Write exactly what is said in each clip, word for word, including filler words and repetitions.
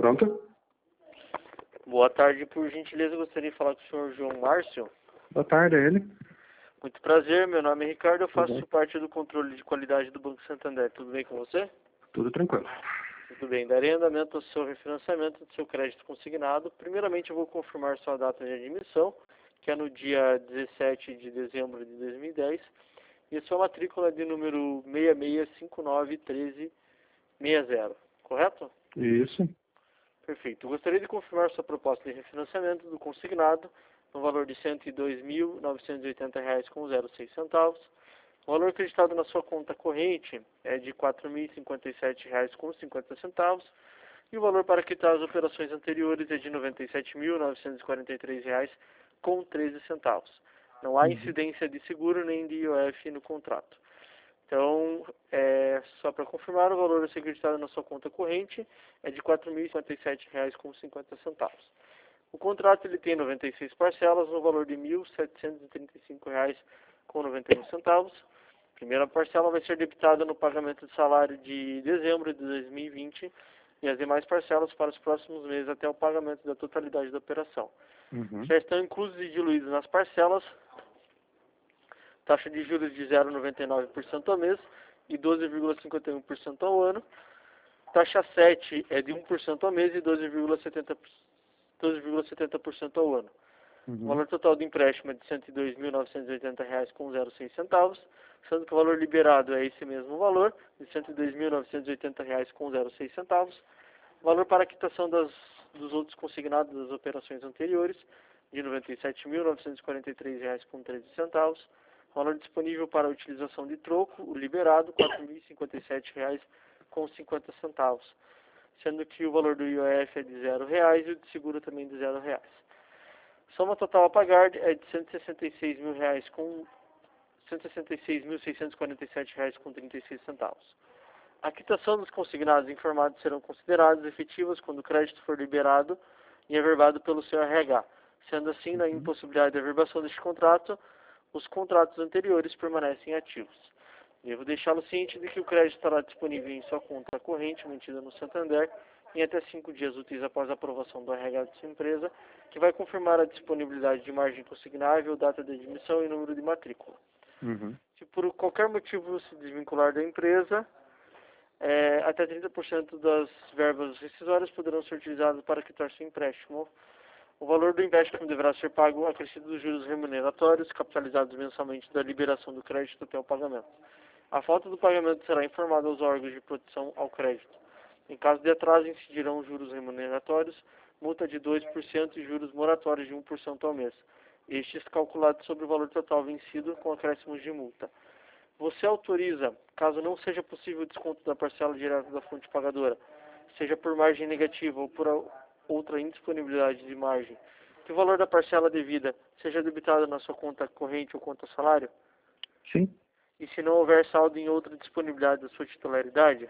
Pronto? Boa tarde, por gentileza, gostaria de falar com o senhor João Márcio. Boa tarde, é ele. Muito prazer, meu nome é Ricardo, eu faço Tudo parte do controle de qualidade do Banco Santander. Tudo bem com você? Tudo tranquilo. Tudo bem. Darei andamento ao seu refinanciamento do seu crédito consignado. Primeiramente, eu vou confirmar sua data de admissão, que é no dia dezessete de dezembro de dois mil e dez, e a sua matrícula de número seis seis cinco nove um três seis zero, correto? Isso. Perfeito. Eu gostaria de confirmar sua proposta de refinanciamento do consignado no valor de cento e dois mil novecentos e oitenta reais com zero seis centavos. O valor acreditado na sua conta corrente é de quatro mil e cinquenta e sete reais com cinquenta centavos e o valor para quitar as operações anteriores é de noventa e sete mil novecentos e quarenta e três reais com treze centavos. Não há incidência de seguro nem de I O F no contrato. Então, é, só para confirmar, o valor a ser acreditado na sua conta corrente é de quatro mil e cinquenta e sete reais com cinquenta centavos. O contrato ele tem noventa e seis parcelas no valor de mil setecentos e trinta e cinco reais com noventa e um centavos. A primeira parcela vai ser debitada no pagamento de salário de dezembro de dois mil e vinte e as demais parcelas para os próximos meses até o pagamento da totalidade da operação. Uhum. Já estão inclusos e diluídos nas parcelas taxa de juros de zero vírgula noventa e nove por cento ao mês e doze vírgula cinquenta e um por cento ao ano. Taxa sete é de um por cento ao mês e doze vírgula setenta por cento ao ano. Uhum. O valor total do empréstimo é de cento e dois mil novecentos e oitenta reais com zero seis centavos, sendo que o valor liberado é esse mesmo valor, de cento e dois mil novecentos e oitenta reais com zero seis centavos. O valor para a quitação das, dos outros consignados das operações anteriores, de noventa e sete mil novecentos e quarenta e três reais com treze centavos. O valor disponível para a utilização de troco, o liberado, quatro mil e cinquenta e sete reais com cinquenta centavos, sendo que o valor do I O F é de zero reais e o de seguro também de zero reais. Soma total a pagar é de cento e sessenta e seis mil reais com cento e sessenta e seis mil seiscentos e quarenta e sete reais com trinta e seis centavos. A quitação dos consignados informados serão consideradas efetivas quando o crédito for liberado e averbado pelo seu R H. Sendo assim, na impossibilidade de averbação deste contrato, os contratos anteriores permanecem ativos. Devo deixá-lo ciente de que o crédito estará disponível em sua conta corrente mantida no Santander em até cinco dias úteis após a aprovação do R H de sua empresa, que vai confirmar a disponibilidade de margem consignável, data de admissão e número de matrícula. Uhum. Se por qualquer motivo se desvincular da empresa, é, até trinta por cento das verbas rescisórias poderão ser utilizadas para quitar seu empréstimo. O valor do empréstimo deverá ser pago acrescido dos juros remuneratórios, capitalizados mensalmente da liberação do crédito até o pagamento. A falta do pagamento será informada aos órgãos de proteção ao crédito. Em caso de atraso, incidirão juros remuneratórios, multa de dois por cento e juros moratórios de um por cento ao mês. Estes calculados sobre o valor total vencido com acréscimos de multa. Você autoriza, caso não seja possível o desconto da parcela direta da fonte pagadora, seja por margem negativa ou por outra indisponibilidade de margem, que o valor da parcela devida seja debitado na sua conta corrente ou conta salário? Sim. E se não houver saldo em outra disponibilidade da sua titularidade?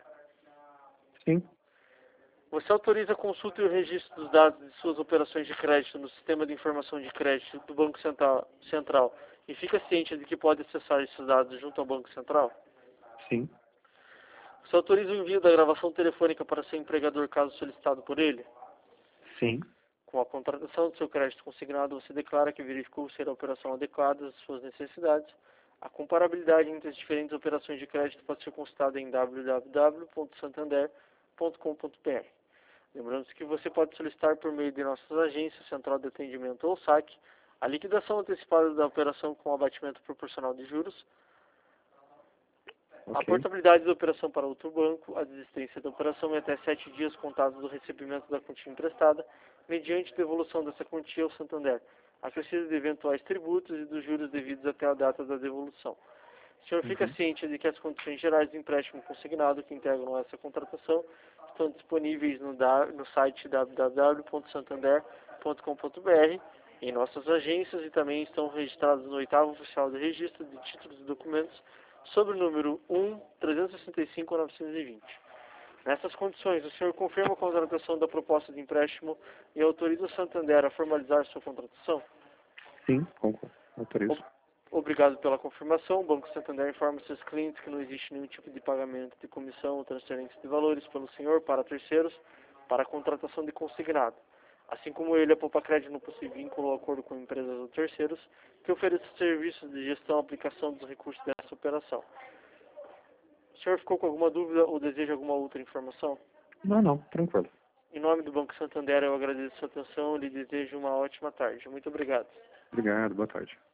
Sim. Você autoriza a consulta e o registro dos dados de suas operações de crédito no Sistema de Informação de Crédito do Banco Central, Central e fica ciente de que pode acessar esses dados junto ao Banco Central? Sim. Você autoriza o envio da gravação telefônica para seu empregador caso solicitado por ele? Sim. Com a contratação do seu crédito consignado, você declara que verificou ser a operação adequada às suas necessidades. A comparabilidade entre as diferentes operações de crédito pode ser consultada em w w w ponto santander ponto com ponto b r. Lembrando que você pode solicitar por meio de nossas agências, Central de Atendimento ou S A C, a liquidação antecipada da operação com abatimento proporcional de juros, Ok. a portabilidade da operação para outro banco, a desistência da operação em até sete dias contados do recebimento da quantia emprestada, mediante devolução dessa quantia ao Santander, acrescido de eventuais tributos e dos juros devidos até a data da devolução. O senhor fica Uhum. ciente de que as condições gerais de empréstimo consignado que integram essa contratação estão disponíveis no, da, no site w w w ponto santander ponto com ponto b r, em nossas agências, e também estão registrados no oitavo oficial de registro de títulos e documentos sob o número um trezentos e sessenta e cinco novecentos e vinte. Nessas condições, o senhor confirma a contratação da proposta de empréstimo e autoriza o Santander a formalizar sua contratação? Sim, concordo. Autorizo. Obrigado pela confirmação. O Banco Santander informa seus clientes que não existe nenhum tipo de pagamento de comissão ou transferência de valores pelo senhor para terceiros para a contratação de consignado. Assim como ele, a Poupacred não possui vínculo ou acordo com empresas ou terceiros que ofereçam serviços de gestão e aplicação dos recursos dessa operação. O senhor ficou com alguma dúvida ou deseja alguma outra informação? Não, não, tranquilo. Em nome do Banco Santander, eu agradeço a sua atenção e lhe desejo uma ótima tarde. Muito obrigado. Obrigado, boa tarde.